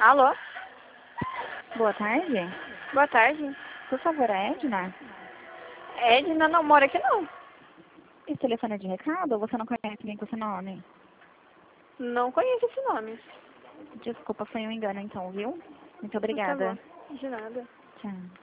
Alô? Boa tarde. Boa tarde. Por favor, a Edna? Edna não mora aqui não. Esse telefone é de recado ou você não conhece ninguém com esse nome? Não conheço esse nome. Desculpa, foi um engano então, viu? Muito Tá bom. obrigada. De nada. Tchau.